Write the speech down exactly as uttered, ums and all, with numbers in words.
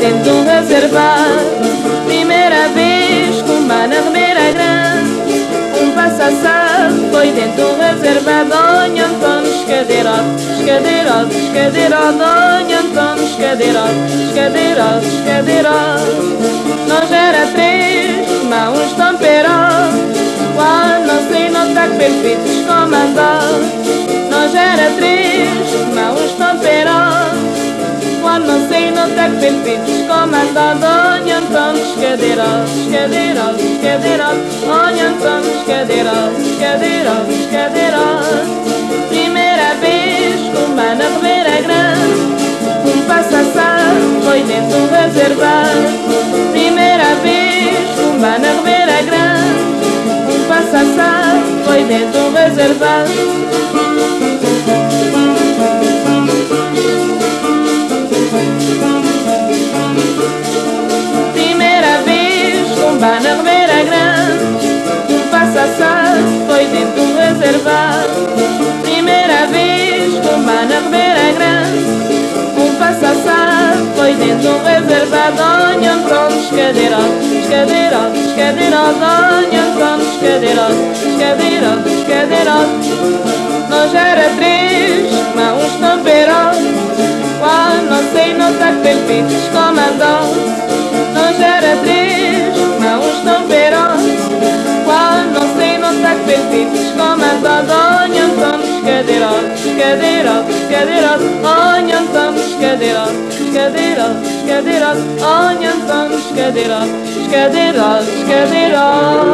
dentro de um reservado. Primeira vez com uma na Ribeira Grande, um passa-assado foi dentro de um reservado. Onha Antônio Escadeirado, escadeirado, escadeirado. Onha Antônio Escadeirado, escadeirado, escadeirado. Nós era três, mãos tamperados, quando não sei notar que perfeitos comandados. Nós era três, mãos tamperados, quando não sei notar que perfeitos comandados. Onha Antônio Escadeirado, escadeirado, escadeirado. Onha Antônio Escadeirado, escadeirado, escadeirado. Primeira vez com uma na Ribeira Grande, um passa-assado foi dentro de um reservado. Primeira vez com uma na Ribeira Grande, um passa-assado foi dentro de um reservado. Primeira vez com uma na Ribeira Grande, um passa-assado foi dentro de um reservado. Primeira vez com uma na Ribeira Grande, um passa-assado foi dentro de um reservado. Onha Antônio Escadeirado, escadeirado, escadeirado. Onha Antônio Escadeirado, escadeirado, escadeirado. Nós era três, mãos tamperados, quando não sei notar que perfeitos comandados. Nós era três, mãos tamperados, quando não sei notar que perfeitos comandados. Onha Antônio Escadeirado, escadeirado, escadeirado. Onha Antônio Escadeirado, escadeirado, escadeirado. Onha Antônio Escadeirado, escadeirado, escadeirado.